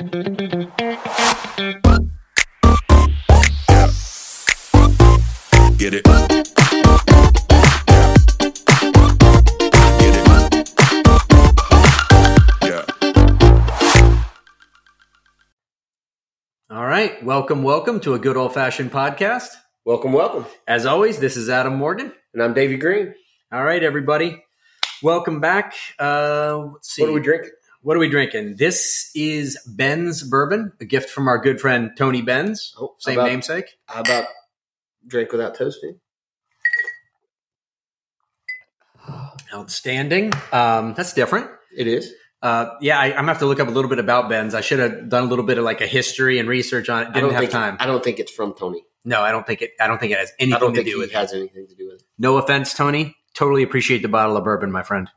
Get it. Get it. Yeah. All right. Welcome to a good old-fashioned podcast. Welcome. As always, this is Adam Morgan. And I'm Davey Green. All right, everybody. Welcome back. Let's see. What are we drinking? What are we drinking? This is Ben's Bourbon, a gift from our good friend Tony Benz. Oh, Same namesake. How about drink without toasting? Outstanding. That's different. It is. I'm going to have to look up a little bit about Ben's. I should have done a little bit of like a history and research on it. Didn't have time. I don't think it's from Tony. No, I don't think it has anything to do with it. Has anything to do with it. No offense, Tony. Totally appreciate the bottle of bourbon, my friend.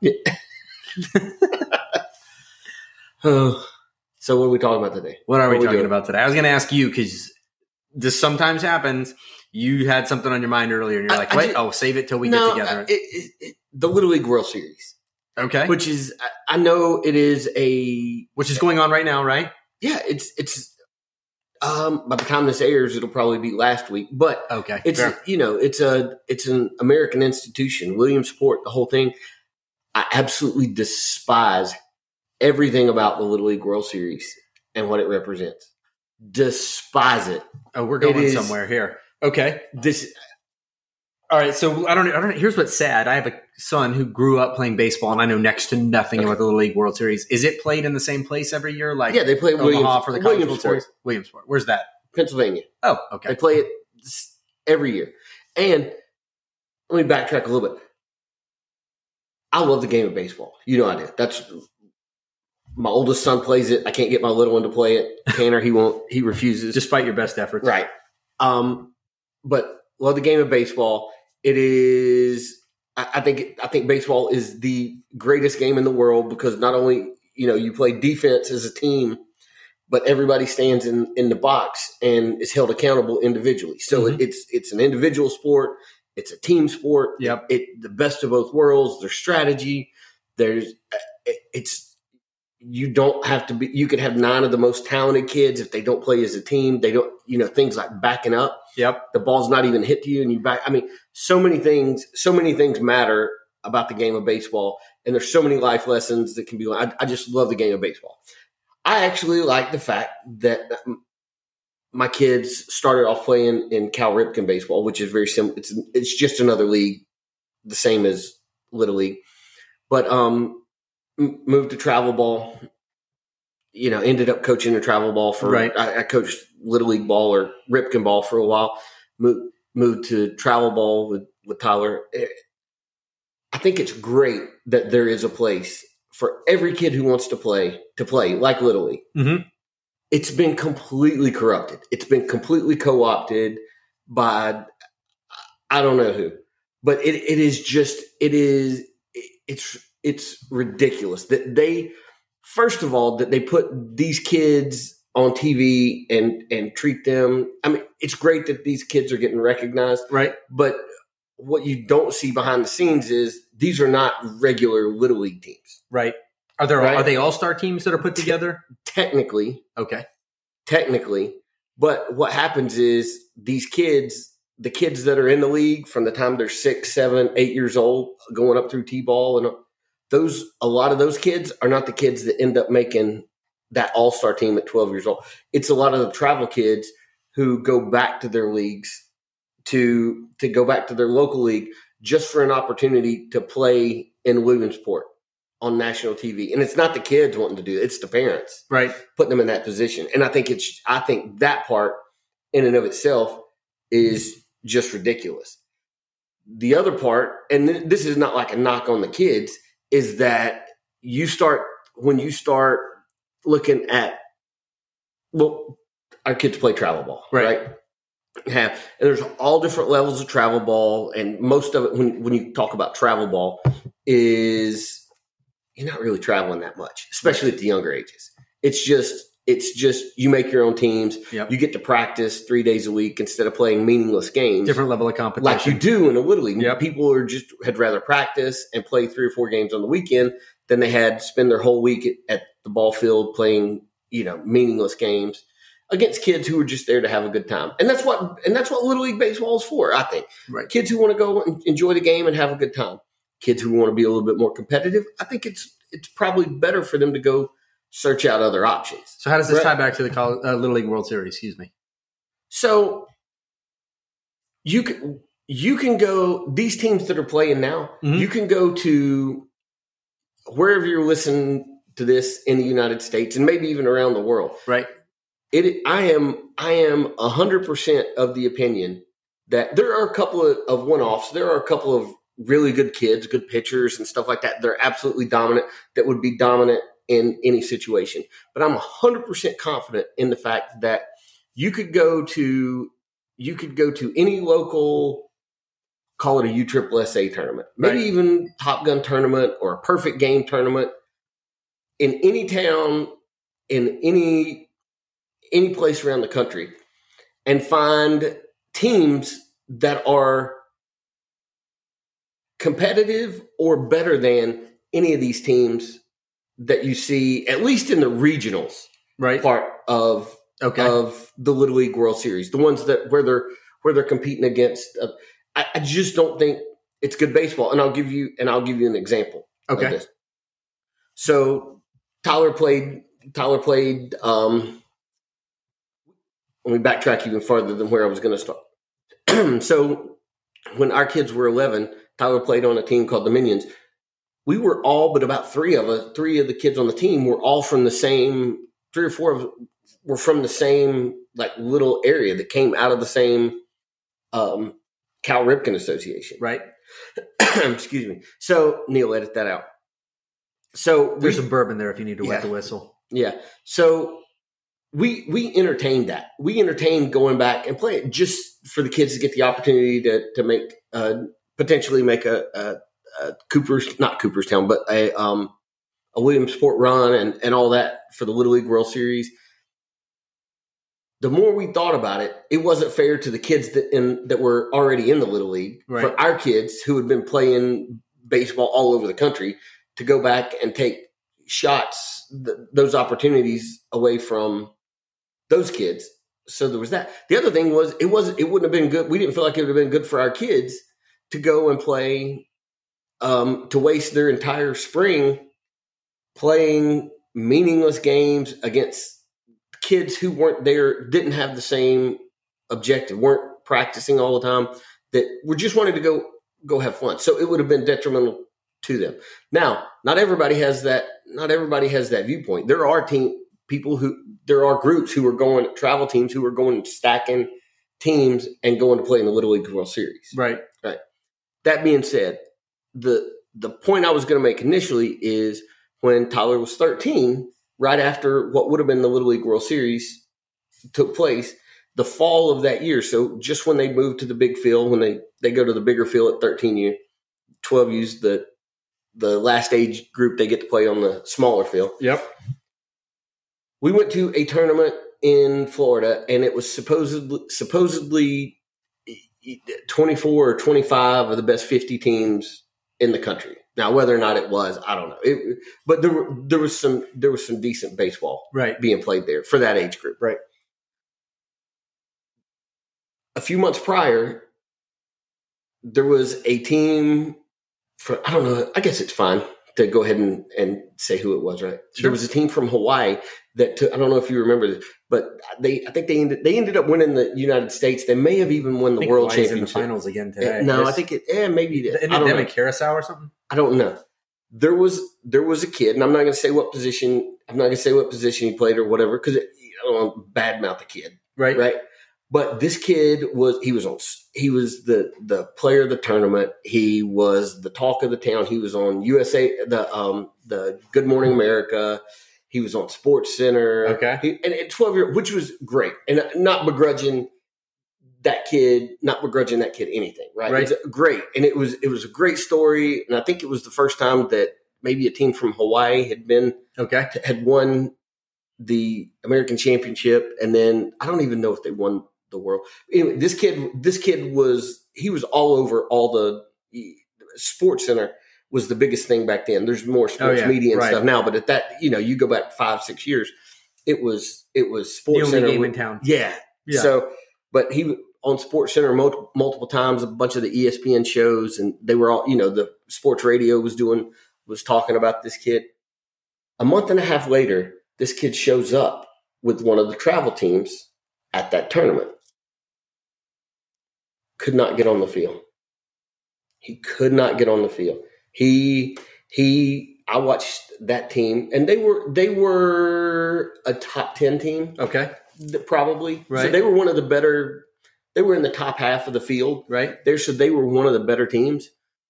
So what are we talking about today? What are we talking about today? I was going to ask you because this sometimes happens. You had something on your mind earlier, and you're like, "Wait, save it till we get together." The Little League World Series, okay, which is I know it is which is going on right now, right? Yeah, it's. By the time this airs, it'll probably be last week. But okay, it's it's an American institution, Williamsport, the whole thing. I absolutely despise everything about the Little League World Series and what it represents. Despise it. Oh, we're going somewhere here. Okay. All right. So I don't know. Here's what's sad. I have a son who grew up playing baseball, and I know next to nothing about the Little League World Series. Is it played in the same place every year? Like, yeah, they play Omaha for the College World Series. Williamsport. Where's that? Pennsylvania. Oh, okay. They play it every year. And let me backtrack a little bit. I love the game of baseball. You know I do. That's my oldest son plays it. I can't get my little one to play it. Tanner, he won't. He refuses. Despite your best efforts. Right. But love the game of baseball. It is. I think baseball is the greatest game in the world because not only you play defense as a team, but everybody stands in the box and is held accountable individually. So it's an individual sport. It's a team sport. Yep. The best of both worlds. There's strategy. You don't have to be. You could have 9 of the most talented kids if they don't play as a team. They don't. Things like backing up. Yep. The ball's not even hit to you, and you back. I mean, so many things matter about the game of baseball, and there's so many life lessons that can be. I just love the game of baseball. I actually like the fact that my kids started off playing in Cal Ripken baseball, which is very similar. It's just another league, the same as Little League, but moved to travel ball. Ended up coaching the travel ball for. Right. I coached Little League ball or Ripken ball for a while. Moved to travel ball with Tyler. I think it's great that there is a place for every kid who wants to play like Little League. Mm-hmm. It's been completely corrupted. It's been completely co-opted by I don't know who, but it's ridiculous that they. First of all, that they put these kids on TV and treat them. I mean, it's great that these kids are getting recognized, right? But what you don't see behind the scenes is these are not regular Little League teams, right? Are they all-star teams that are put together? Technically, okay. But what happens is these kids, the kids that are in the league from the time they're 6, 7, 8 years old, going up through T-ball and. A lot of those kids are not the kids that end up making that all-star team at 12 years old. It's a lot of the travel kids who go back to their leagues to go back to their local league just for an opportunity to play in Williamsport on national TV. And it's not the kids wanting to do it. It's the parents, right, putting them in that position. And I think that part in and of itself is just ridiculous. The other part, and this is not like a knock on the kids, is that when you start looking at, our kids play travel ball, right? And there's all different levels of travel ball, and most of it, when you talk about travel ball, is you're not really traveling that much, especially at the younger ages. It's just you make your own teams. Yep. You get to practice 3 days a week instead of playing meaningless games. Different level of competition. Like you do in a Little League. Yep. People had rather practice and play 3 or 4 games on the weekend than they had spend their whole week at the ball field playing, meaningless games against kids who are just there to have a good time. And that's what Little League Baseball is for, I think. Right. Kids who want to go and enjoy the game and have a good time. Kids who want to be a little bit more competitive, I think it's probably better for them to go search out other options. So how does this tie back to the Little League World Series? Excuse me. So you can go, these teams that are playing now, you can go to wherever you're listening to this in the United States and maybe even around the world. Right. I am 100% of the opinion that there are a couple of one-offs. There are a couple of really good kids, good pitchers and stuff like that. They're absolutely dominant, that would be dominant in any situation. But I'm 100% confident in the fact that you could go to any local, call it a USSSA tournament, maybe even Top Gun tournament or a perfect game tournament in any town, in any place around the country, and find teams that are competitive or better than any of these teams that you see, at least in the regionals part of the Little League World Series, the ones that where they're competing against. I just don't think it's good baseball, and I'll give you an example of this. So Tyler played. Let me backtrack even farther than where I was going to start. So when our kids were 11, Tyler played on a team called the Minions. We were all, but about three of the kids on the team were all from the same, 3 or 4 of were from the same like little area that came out of the same Cal Ripken Association. Right. Excuse me. So Neil, edit that out. So there's some bourbon there if you need to wet the whistle. Yeah. So we entertained that. We entertained going back and playing just for the kids to get the opportunity to make potentially make a not Cooperstown, but a Williamsport run and all that for the Little League World Series. The more we thought about it, it wasn't fair to the kids that were already in the Little League. Right. For our kids who had been playing baseball all over the country to go back and take shots, those opportunities away from those kids. So there was that. The other thing was it wouldn't have been good. We didn't feel like it would have been good for our kids to go and play, to waste their entire spring playing meaningless games against kids who weren't there, didn't have the same objective, weren't practicing all the time, that were just wanting to go have fun. So it would have been detrimental to them. Now, not everybody has that viewpoint. There are groups who are going, travel teams who are going stacking teams and going to play in the Little League World Series. Right. That being said, the point I was going to make initially is when Tyler was 13, right after what would have been the Little League World Series took place, the fall of that year. So just when they moved to the big field, when they go to the bigger field at 13U, 12U's the last age group they get to play on the smaller field. Yep. We went to a tournament in Florida, and it was supposedly 24 or 25 of the best 50 teams in the country. Now, whether or not it was, I don't know. But there was some decent baseball being played there for that age group. Right. A few months prior, there was a team I don't know. I guess it's fine to go ahead and say who it was, right? Sure. There was a team from Hawaii that I don't know if you remember this, but I think they ended up winning the United States. They may have even won the World Championship. In the finals again today. No, I think maybe it is. I don't know. In Curacao or something? I don't know. There was a kid, and I'm not going to say what position. I'm not going to say what position he played or whatever, because I don't want to badmouth the kid, right? But this kid was the player of the tournament. He was the talk of the town. He was on USA, the Good Morning America. He was on Sports Center. Okay. And at 12 years, which was great. And not begrudging that kid anything, right? Right. It's great. And it was a great story. And I think it was the first time that maybe a team from Hawaii had won the American Championship. And then I don't even know if they won the world. Anyway, this kid was all over all the Sports Center was the biggest thing back then. There's more sports media and stuff now, but at that, you go back 5-6 years. it was The Sports only Center game in town. Yeah. Yeah. So, but he on Sports Center multiple times, a bunch of the ESPN shows, and they were all, the sports radio was talking about this kid. A month and a half later, this kid shows up with one of the travel teams at that tournament. Could not get on the field. He could not get on the field. I watched that team, and they were a top 10 team. Okay. Probably. Right. So they were one of the better. They were in the top half of the field. Right. So they were one of the better teams.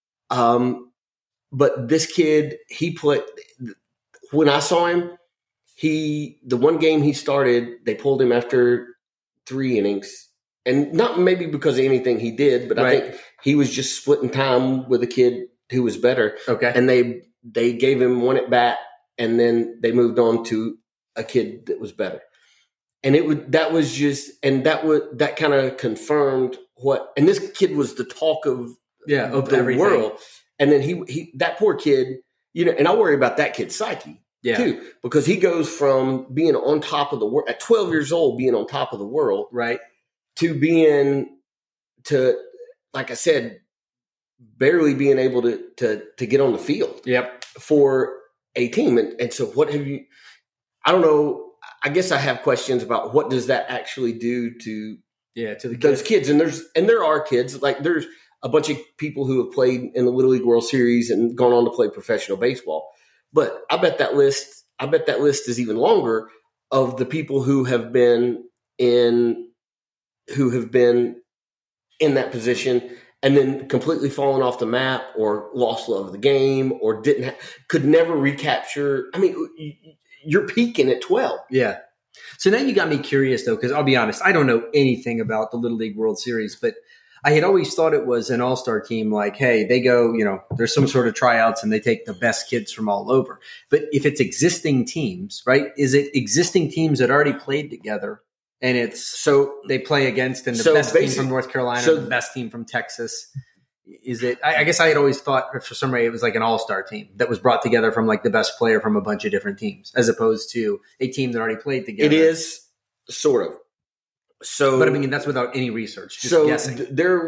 But this kid, he played. When I saw him, the one game he started, they pulled him after 3 innings, and not maybe because of anything he did, but I think he was just splitting time with a kid who was better. Okay. And they gave him one at bat, and then they moved on to a kid that was better. And that kind of confirmed what. And this kid was the talk of the everything. World. And then he that poor kid, and I worry about that kid's psyche too, because he goes from being on top of the world at 12 years old, being on top of the world, right, to like I said, barely being able to get on the field. Yep. For a team. And so what have you? I don't know. I guess I have questions about what does that actually do to those kids. And there are kids, like there's a bunch of people who have played in the Little League World Series and gone on to play professional baseball. But I bet that list is even longer of the people who have been in that position and then completely fallen off the map or lost love of the game or could never recapture. I mean, you're peaking at 12. Yeah. So now you got me curious, though, because I'll be honest, I don't know anything about the Little League World Series, but I had always thought it was an all-star team. Like, hey, they go, there's some sort of tryouts and they take the best kids from all over. But if it's existing teams, right, is it existing teams that already played together and they play against and the best team from North Carolina, the best team from Texas? Is it? I guess I had always thought for some reason it was like an all-star team that was brought together from like the best player from a bunch of different teams, as opposed to a team that already played together. It is sort of. So, but I mean that's without any research. Just guessing.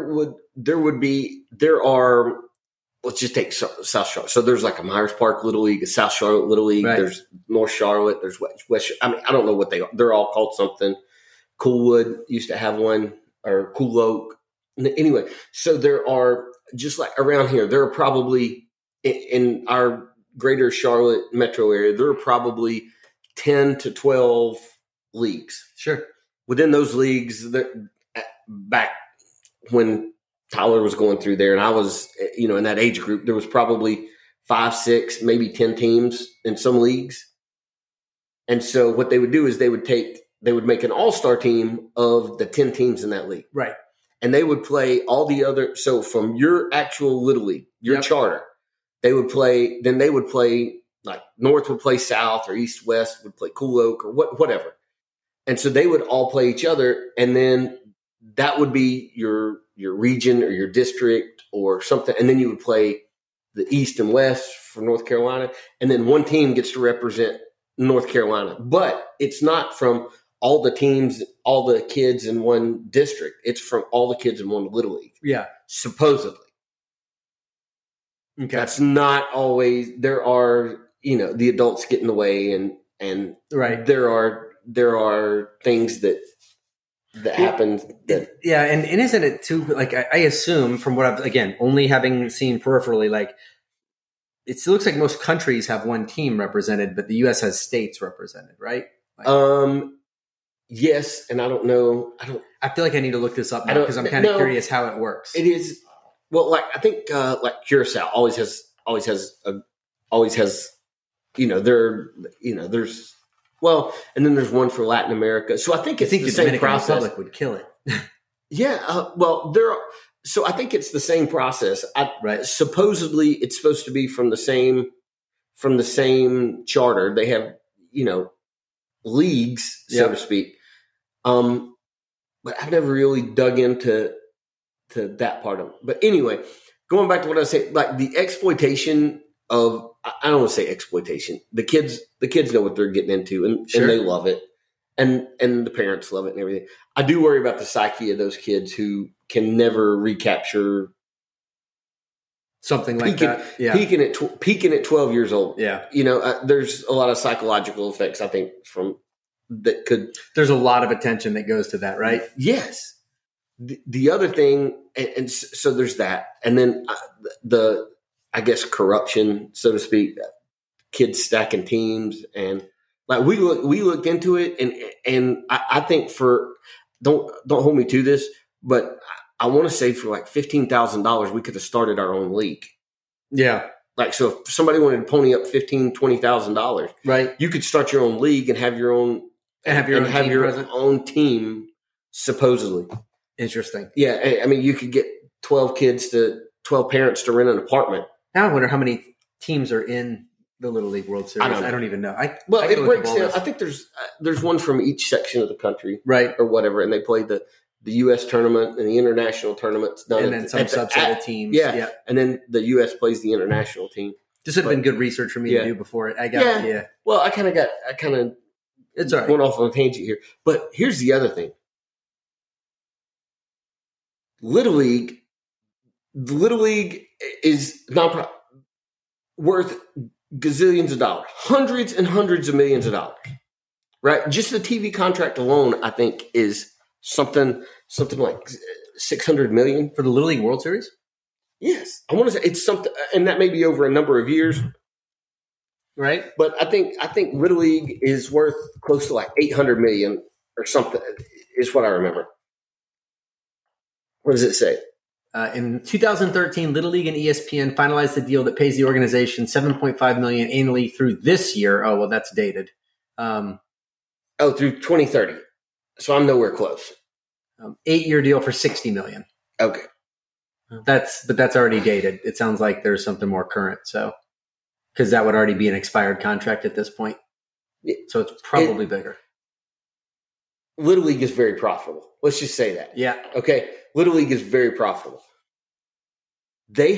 There are. Let's just take South Charlotte. So there's like a Myers Park Little League, a South Charlotte Little League. Right. There's North Charlotte. There's West. I mean, I don't know what they are. They're all called something. Coolwood used to have one, or Cool Oak. Anyway, so there are, just like around here, there are probably in our greater Charlotte metro area, there are probably 10 to 12 leagues. Sure. Within those leagues, back when Tyler was going through there and I was, in that age group, there was probably 5, 6, maybe 10 teams in some leagues. And so what they would do is they would make an all-star team of the 10 teams in that league. Right. And they would play all the other. So from your actual Little League, your charter, they would play like North would play South or East West would play Cool Oak or whatever. And so they would all play each other. And then that would be your region or your district or something. And then you would play the East and West for North Carolina. And then one team gets to represent North Carolina. But it's not from all the teams, all the kids in one district. It's from all the kids in one Little League. Yeah. Supposedly. Okay. That's not always, there are, the adults get in the way and right. There are things that happen. And isn't it too, like, I assume from what I've, again, only having seen peripherally, like, it looks like most countries have one team represented, but the U.S. has states represented, right? Like, yes, and I don't know. I feel like I need to look this up now because I'm kind of curious how it works. It is well, like I think, like Curacao always has. There's and then there's one for Latin America. So I think it's the same Dominican process. Republic would kill it. Yeah, so I think it's the same process. Right. Supposedly, it's supposed to be from the same charter. They have leagues, so to speak. But I've never really dug into that part of it. But anyway, going back to what I said, like the exploitation of I don't want to say exploitation. The kids know what they're getting into, and they love it, and the parents love it and everything. I do worry about the psyche of those kids who can never recapture something like that. Yeah, peaking at 12 years old. Yeah, there's a lot of psychological effects, I think, from that could. There's a lot of attention that goes to that, right? Yes. The other thing, and so there's that, and then the I guess corruption, so to speak, kids stacking teams, and like we looked into it, and I think for don't hold me to this, but I want to say for like $15,000 we could have started our own league. Yeah. Like, so if somebody wanted to pony up $20,000, right, you could start your own league and have your own own team, supposedly. Interesting. Yeah, I mean, you could get 12 parents to rent an apartment. Now I wonder how many teams are in the Little League World Series. I don't even know. It breaks down. I think there's one from each section of the country, right, or whatever, and they play the U.S. tournament and the international tournaments. And then some subset of teams. Yeah, and then the U.S. plays the international team. This would have been good research for me to do before I got. Yeah. Well, I kind of it's all right. Went off on a tangent here, but here's the other thing. Little League is not worth gazillions of dollars, hundreds and hundreds of millions of dollars, right? Just the TV contract alone, I think, is something like $600 million for the Little League World Series. Yes, I want to say it's something, and that may be over a number of years, right? But I think Little League is worth close to like $800 million or something. Is what I remember. What does it say? In 2013, Little League and ESPN finalized the deal that pays the organization $7.5 million annually through this year. Oh, well, that's dated. Through 2030. So I'm nowhere close. 8-year deal for $60 million. Okay. That's already dated. It sounds like there's something more current. So, because that would already be an expired contract at this point. So it's probably bigger. Little League is very profitable. Let's just say that. Yeah. Okay. Little League is very profitable. They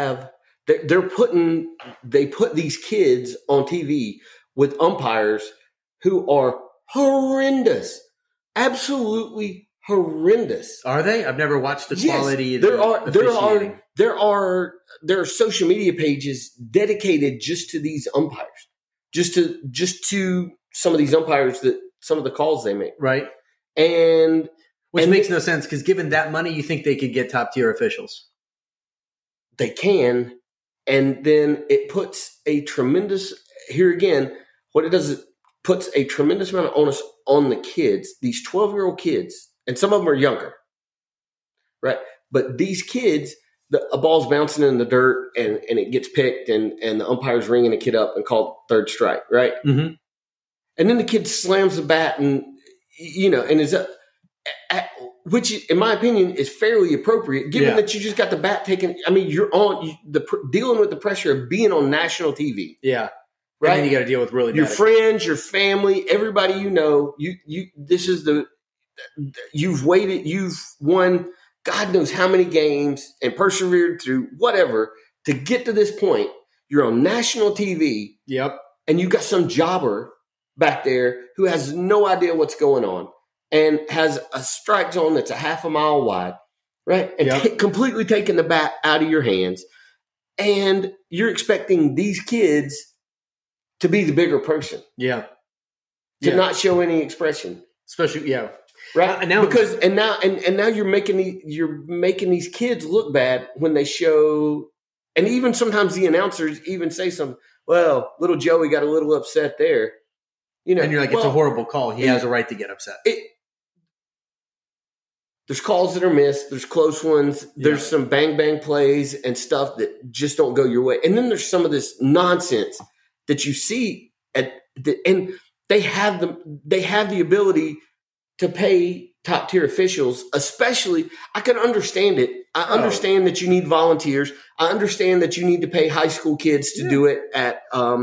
put these kids on TV with umpires who are horrendous, absolutely horrendous. Are they? I've never watched the quality. Yes, there are social media pages dedicated just to these umpires, just to some of these umpires that some of the calls they make, right? Which makes no sense because given that money, you think they could get top tier officials. They can, and then it puts a tremendous. Here again, what it does is it puts a tremendous amount of onus on the kids, these 12-year-old kids, and some of them are younger, right? But these kids, a ball's bouncing in the dirt, and it gets picked, and the umpire's ringing a kid up and called third strike, right? Mm-hmm. And then the kid slams the bat, and is up. Which, in my opinion, is fairly appropriate, given that you just got the bat taken. I mean, you're dealing with the pressure of being on national TV. Yeah, right. And then you got to deal with really your friends, your family, everybody you know. You've waited, you've won God knows how many games and persevered through whatever to get to this point. You're on national TV. Yep, and you got some jobber back there who has no idea what's going on. And has a strike zone that's a half a mile wide, right? And completely taking the bat out of your hands. And you're expecting these kids to be the bigger person. Yeah. To not show any expression. Especially, right? And now you're making these kids look bad when they show, and even sometimes the announcers even say something, well, little Joey got a little upset there. And you're like, it's a horrible call. He has a right to get upset. There's calls that are missed. There's close ones. There's some bang plays and stuff that just don't go your way. And then there's some of this nonsense that you see and they have the ability to pay top tier officials, especially. I can understand it. I understand that you need volunteers. I understand that you need to pay high school kids to do it at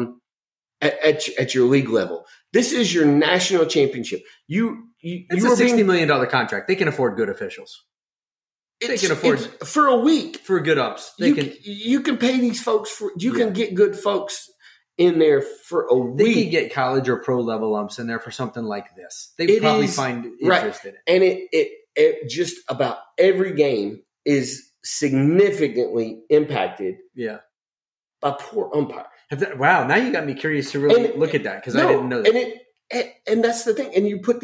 your league level. This is your national championship. It's a $60 million contract. They can afford good officials. They can afford for a week for good ups. You can pay these folks can get good folks in there for a week. They could get college or pro level umps in there for something like this. They would probably find interest in it. And it just about every game is significantly impacted. Yeah. By poor umpire. Wow, now you got me curious to really look at that because I didn't know that. And that's the thing. And you put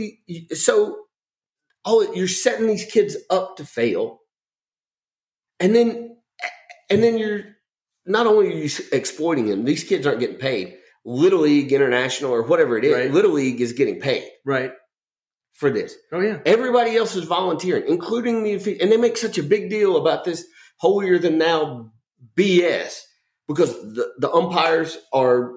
you're setting these kids up to fail, and then you're not only are you exploiting them. These kids aren't getting paid. Little League International or whatever it is, right. Little League is getting paid, right, for this. Oh yeah, everybody else is volunteering, including and they make such a big deal about this holier than thou BS. Because the umpires are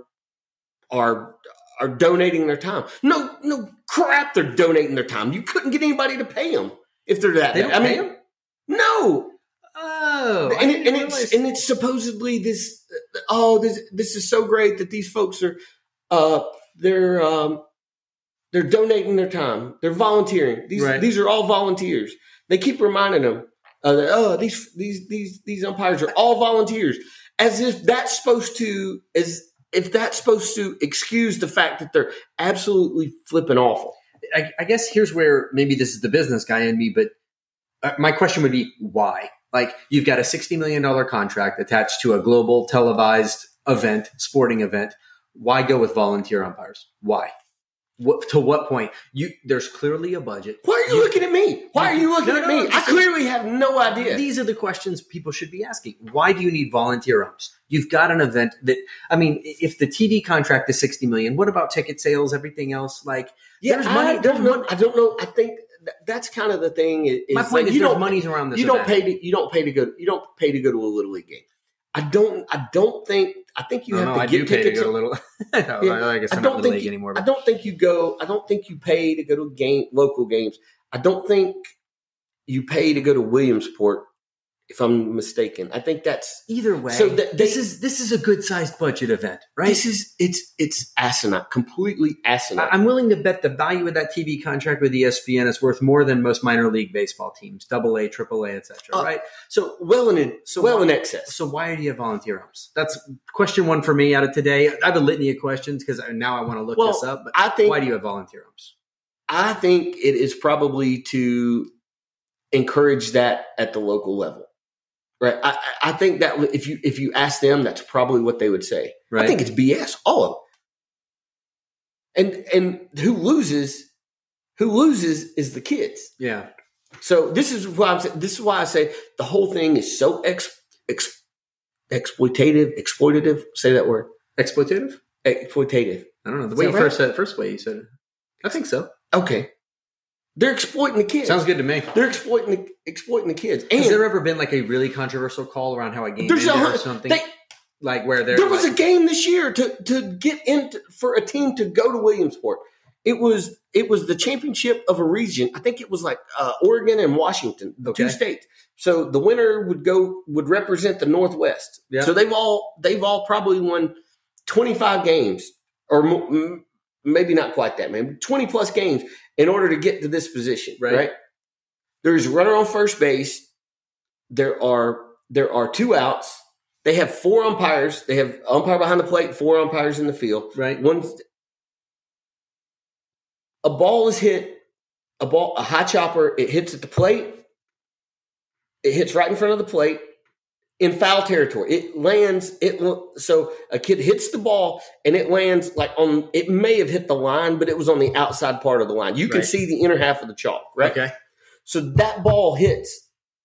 donating their time. No crap, they're donating their time. You couldn't get anybody to pay them if they're that. They don't pay them? No. Oh, and it's supposedly this. This is so great that these folks are they're donating their time. They're volunteering. These are all volunteers. They keep reminding them that these umpires are all volunteers. As if that's supposed to excuse the fact that they're absolutely flipping awful. I guess here's where maybe this is the business guy in me, but my question would be why? Like you've got a $60 million contract attached to a global televised event, sporting event. Why go with volunteer umpires? Why? To what point? There's clearly a budget. Why are you looking at me? Why are you looking at me? I clearly have no idea. These are the questions people should be asking. Why do you need volunteer umps? You've got an event that, I mean, if the TV contract is $60 million, what about ticket sales, everything else? Like, there's money. I don't know. I think that's kind of the thing. My point is, there's money's around this. You don't pay to go to a Little League game. I think you have to get tickets. To go to a little. I guess I'm not in the league anymore. But. I don't think you pay to go to local games. I don't think you pay to go to Williamsport, if I'm mistaken. I think that's either way. So this is a good sized budget event, right? It's asinine, completely asinine. I'm willing to bet the value of that TV contract with ESPN is worth more than most minor league baseball teams, AA, AAA, etc. Right? So in excess. So why do you have volunteer umps? That's question one for me out of today. I have a litany of questions because now I want to look this up. But why do you have volunteer umps? I think it is probably to encourage that at the local level. Right. I think that if you ask them, that's probably what they would say. Right. I think it's BS, all of it. And who loses is the kids. Yeah. So this is why I say the whole thing is so exploitative. Say that word. Exploitative? Exploitative. I don't know. The way you first way you said it. I think so. Okay. They're exploiting the kids. Sounds good to me. They're exploiting the kids. Has there ever been like a really controversial call around how a game ended or something? There was a game this year to get in for a team to go to Williamsport. It was the championship of a region. I think it was like Oregon and Washington, the two states. So the winner would represent the Northwest. Yeah. So they've all probably won 25 games or maybe not quite that many, 20 plus games in order to get to this position, right? There's a runner on first base. There are two outs. They have four umpires. They have umpire behind the plate, four umpires in the field. Right. A ball is hit, a high chopper, it hits at the plate. It hits right in front of the plate in foul territory. It lands, so a kid hits the ball and it lands it may have hit the line, but it was on the outside part of the line. You can see the inner half of the chalk, right? Okay. So that ball hits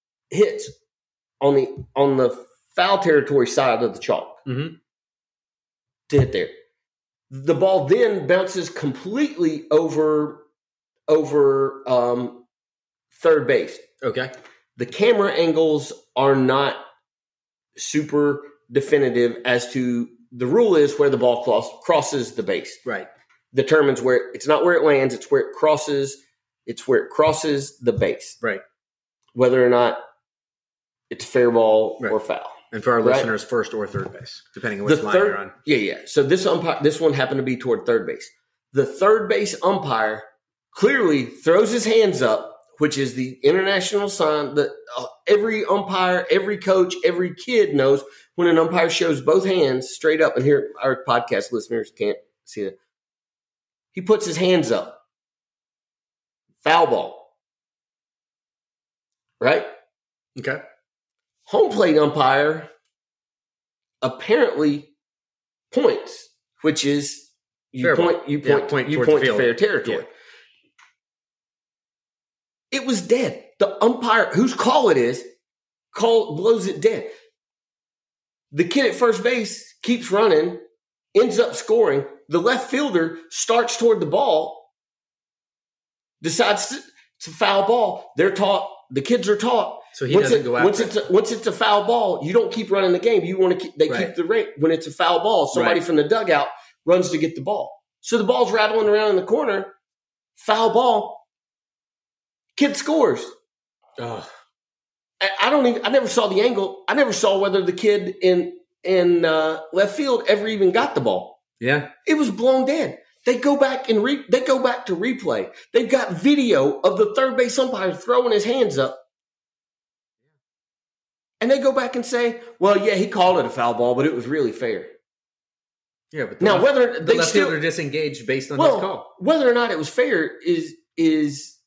on the foul territory side of the chalk to hit there. The ball then bounces completely over third base. Okay. The camera angles are not super definitive as to the rule is where the ball crosses the base. Right. Determines where it's not where it lands, it's where it crosses. It's where it crosses the base. Right. Whether or not it's fair ball or foul. And for our listeners, first or third base, depending on which line you're on. Yeah. So this one happened to be toward third base. The third base umpire clearly throws his hands up which is the international sign that every umpire, every coach, every kid knows when an umpire shows both hands straight up. And here, our podcast listeners can't see it. He puts his hands up. Foul ball. Right? Okay. Home plate umpire apparently points, which is you point to fair territory. Yeah. It was dead. The umpire, whose call it is, blows it dead. The kid at first base keeps running, ends up scoring. The left fielder starts toward the ball, decides to foul ball. They're taught, the kids are taught. So he doesn't go after it. Once it's a foul ball, you don't keep running the game. You want to keep the rate. When it's a foul ball, somebody from the dugout runs to get the ball. So the ball's rattling around in the corner. Foul ball. Kid scores. Oh. I never saw the angle. I never saw whether the kid in left field ever even got the ball. Yeah. It was blown dead. They go back to replay. They've got video of the third base umpire throwing his hands up. And they go back and say, well, yeah, he called it a foul ball, but it was really fair. Yeah, but now whether the left fielder disengaged based on his call. Whether or not it was fair is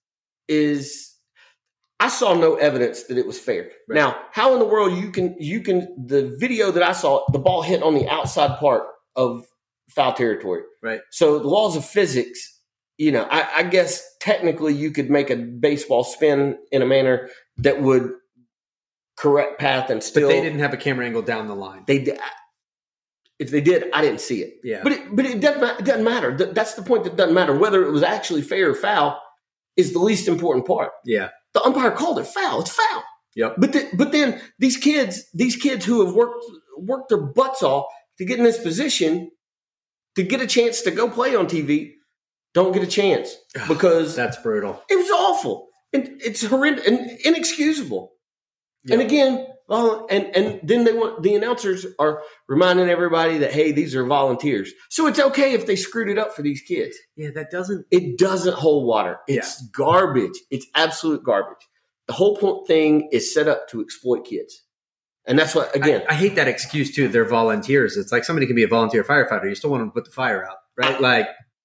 I saw no evidence that it was fair. Right. Now, how in the world you can the video that I saw, the ball hit on the outside part of foul territory. Right. So the laws of physics, I guess technically you could make a baseball spin in a manner that would correct path and still. But they didn't have a camera angle down the line. They did. If they did, I didn't see it. Yeah. But it doesn't matter. That's the point. That doesn't matter whether it was actually fair or foul is the least important part. Yeah. The umpire called it foul. It's foul. Yep. But then these kids who have worked their butts off to get in this position, to get a chance to go play on TV, don't get a chance because that's brutal. It was awful. And it's horrendous and inexcusable. Yep. And again, and then the announcers are reminding everybody that, hey, these are volunteers. So it's okay if they screwed it up for these kids. Yeah, it doesn't hold water. It's garbage. It's absolute garbage. The whole thing is set up to exploit kids. And that's what, again. I hate that excuse too. They're volunteers. It's like somebody can be a volunteer firefighter. You still want them to put the fire out, right?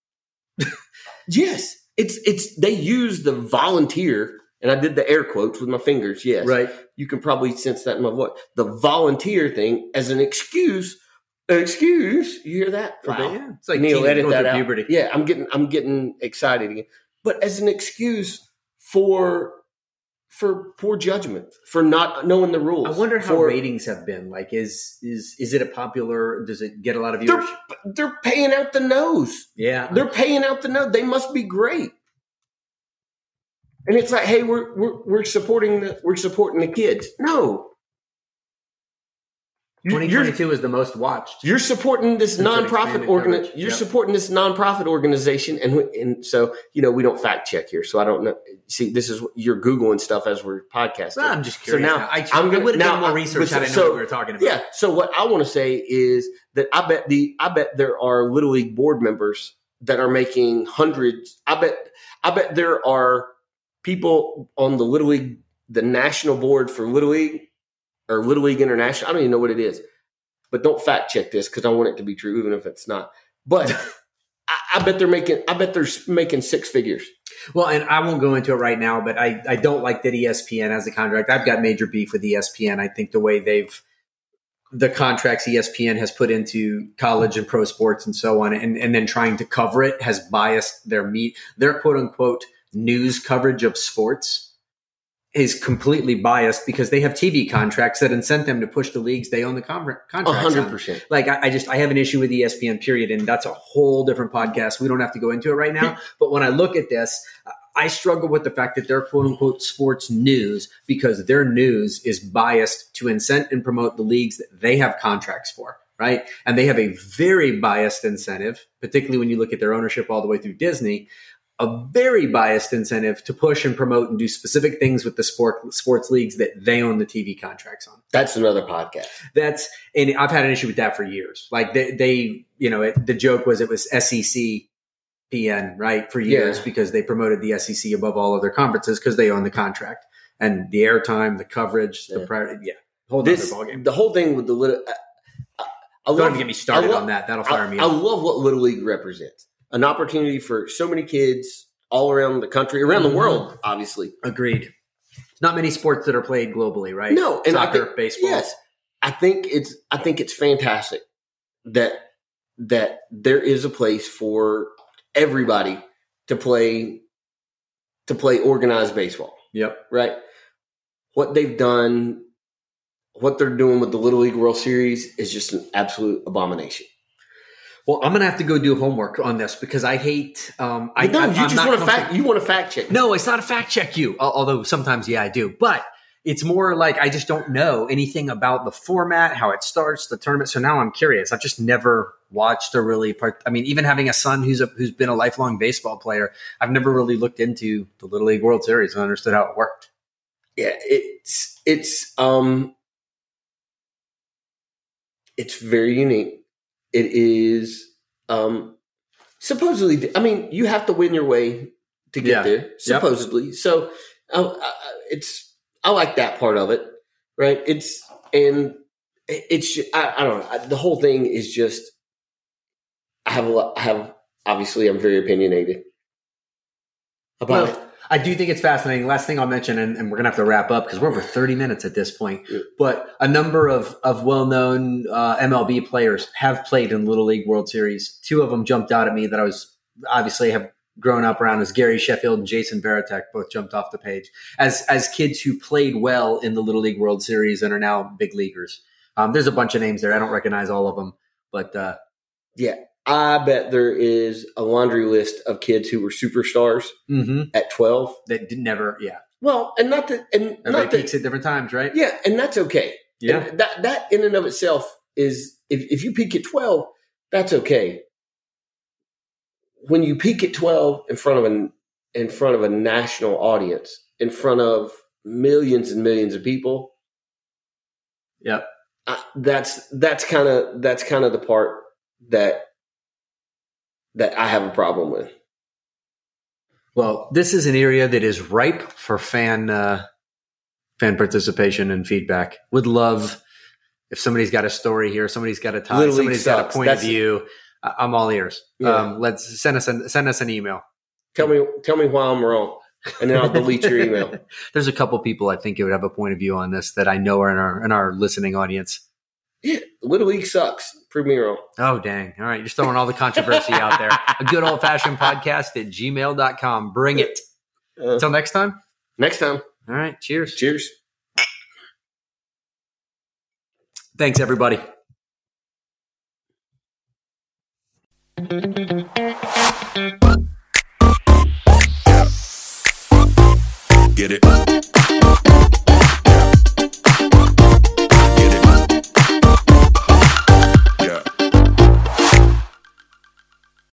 Yes. They use the volunteer. And I did the air quotes with my fingers, yes. Right. You can probably sense that in my voice. The volunteer thing as an excuse. You hear that? Wow. Yeah. It's like Neil, edit that out. Puberty. Yeah, I'm getting excited again. But as an excuse for poor judgment, for not knowing the rules. I wonder how ratings have been. Like, is it a popular? Does it get a lot of viewership? They're paying out the nose. Yeah, they're paying out the nose. They must be great. And it's like, hey, we're supporting the kids. No. 2022 is the most watched. You're supporting this nonprofit organization. You're supporting this nonprofit organization, and so we don't fact check here. So I don't know. See, this is you're Googling stuff as we're podcasting. Well, I'm just curious. So now I'm going to do more research. How I know what we were talking about. Yeah. So what I want to say is that I bet there are Little League board members that are making hundreds. I bet there are people on the Little League, the national board for Little League or Little League International. I don't even know what it is, but don't fact check this because I want it to be true, even if it's not. But I bet they're making six figures. Well, and I won't go into it right now, but I don't like that ESPN has a contract. I've got major beef with ESPN. I think the way the contracts ESPN has put into college and pro sports and so on, and then trying to cover it has biased their quote unquote news coverage of sports is completely biased because they have TV contracts that incent them to push the leagues they own the contracts 100%. Like I have an issue with ESPN period, and that's a whole different podcast. We don't have to go into it right now. But when I look at this, I struggle with the fact that they're quote unquote sports news because their news is biased to incent and promote the leagues that they have contracts for. Right. And they have a very biased incentive, particularly when you look at their ownership all the way through Disney, a very biased incentive to push and promote and do specific things with the sports leagues that they own the TV contracts on. That's another podcast. And I've had an issue with that for years. Like the joke was it was SEC ESPN, right, for years because they promoted the SEC above all other conferences because they own the contract and the airtime, the coverage, the whole other ballgame. The whole thing with the little. Don't even get me started on that. That'll fire me up. I love what Little League represents. An opportunity for so many kids all around the country, around the world, obviously. Agreed. Not many sports that are played globally, right? No, and soccer, baseball. Yes, I think it's fantastic that there is a place for everybody to play organized baseball. Yep. Right. What they've done, what they're doing with the Little League World Series is just an absolute abomination. Well, I'm gonna have to go do homework on this because I hate. You want to fact check. No, it's not a fact check. Although sometimes, I do. But it's more like I just don't know anything about the format, how it starts, the tournament. So now I'm curious. I've just never watched or really even having a son who's been a lifelong baseball player, I've never really looked into the Little League World Series and understood how it worked. Yeah, it's very unique. It is supposedly. You have to win your way to get there. Supposedly, so I like that part of it, right? I don't know. The whole thing is just. Obviously, I'm very opinionated about it. I do think it's fascinating. Last thing I'll mention, and we're going to have to wrap up because we're over 30 minutes at this point, but a number of well-known MLB players have played in Little League World Series. Two of them jumped out at me that I was obviously have grown up around as Gary Sheffield and Jason Varitek both jumped off the page as kids who played well in the Little League World Series and are now big leaguers. There's a bunch of names there. I don't recognize all of them, but I bet there is a laundry list of kids who were superstars at 12 that did never. Yeah. Well, and everybody peaks at different times, right? Yeah, and that's okay. Yeah. And that in and of itself is if you peak at 12, that's okay. When you peak at 12 in front of a national audience, in front of millions and millions of people, yep, that's kind of the part that I have a problem with. Well, this is an area that is ripe for fan participation and feedback. Would love if somebody's got a story here, somebody's got a tie, somebody's got a point of view. I'm all ears. Yeah. Let's send us an email. Tell me why I'm wrong, and then I'll delete your email. There's a couple people I think who would have a point of view on this that I know are in our listening audience. Yeah, Little League sucks. Prove me wrong. Oh, dang. All right. You're throwing all the controversy out there. A good old-fashioned podcast at gmail.com. Bring it. Until next time? Next time. All right. Cheers. Cheers. Thanks, everybody. Get it.